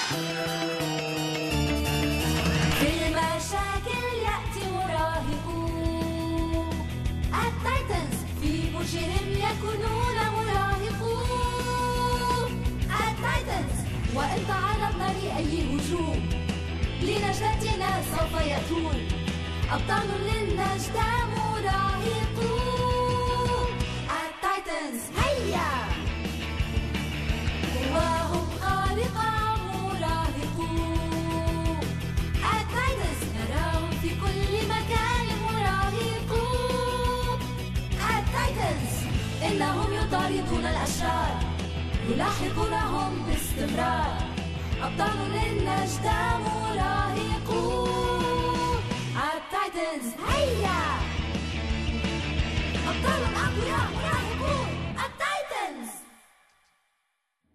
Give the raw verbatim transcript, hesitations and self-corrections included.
في المشاكل يأتي مراهقون التايتنز، في برجهم يكونون مراهقون التايتنز، وإن تعرضنا لأي هجوم لنجدتنا سوف يأتون أبطال للنجدة مراهقون التايتنز. هيا قواهم خارقة مراهقون التايتنز، نراهم في كل مكان مراهقون التايتنز، إنهم يطاردون الأشرار يلاحقونهم باستمرار أبطال للنجدة مراهقون التايتنز. هيا أبطال أقوياء مراهقون